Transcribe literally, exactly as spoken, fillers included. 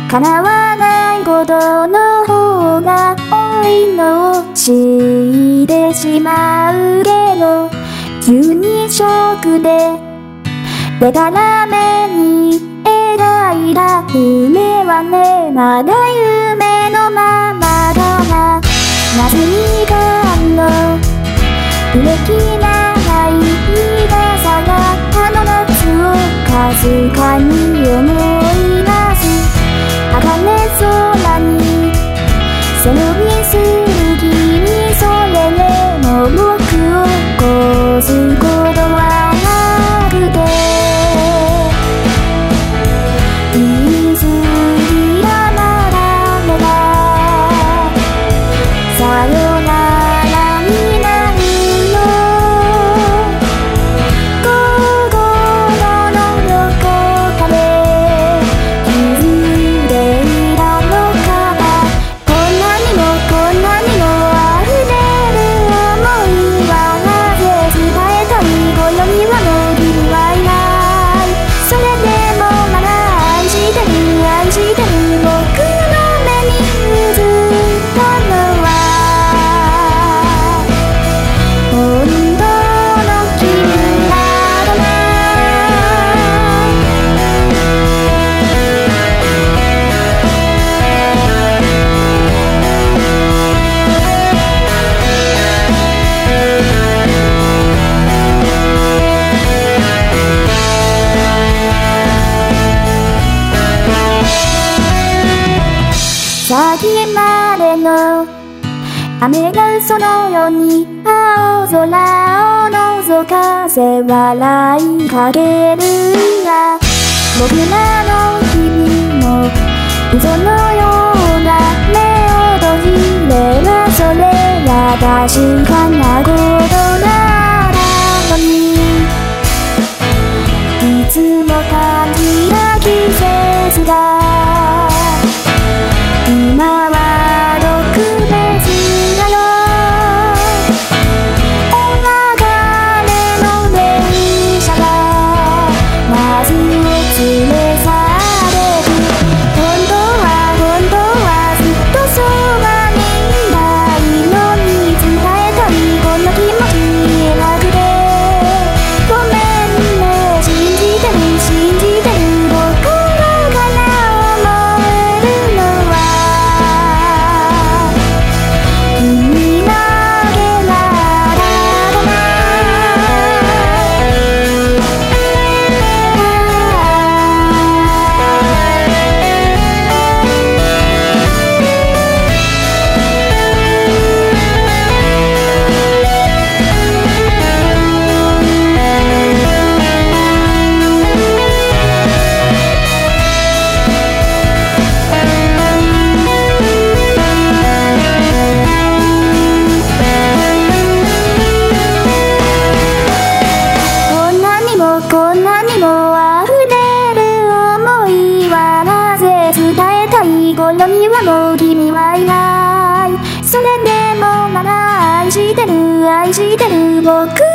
叶わないことの方が多いのを知ってしまうけど、急にショックででたらめに描いた夢はね、まだ夢のままだな。夏みかんの植木長い日傘があの夏をかすかに思い出す。茜空に背伸びする君、それでも僕を越すことはなくて、言い過ぎたまだめがさよならになるよ。心のどこかで気づいていたのかな。こんなにもこんなにも溢れる想いはなぜ伝えたい。この世にはもう君はいない。それでもまだ愛してる愛してる。僕の目に映ったのは本当の君なのな。さっきまでの雨が嘘のように青空を覗かせ笑いかけるんだ。僕らの日々も嘘のような目を閉じればそれが確かなことなのに、いつも感じた季節が今は特別だよ。お別れの電車が夏を連れ去れる。本当は本当はずっとそばにいたいのに、伝えたいこんな気持ち言えなくてごめんね。信じてる信じてる心から思えるのは君だけならだな。こんなにもこんなにも溢れる想いはなぜ伝えたい。頃にはもう君はいない。それでもまだ愛してる愛してる僕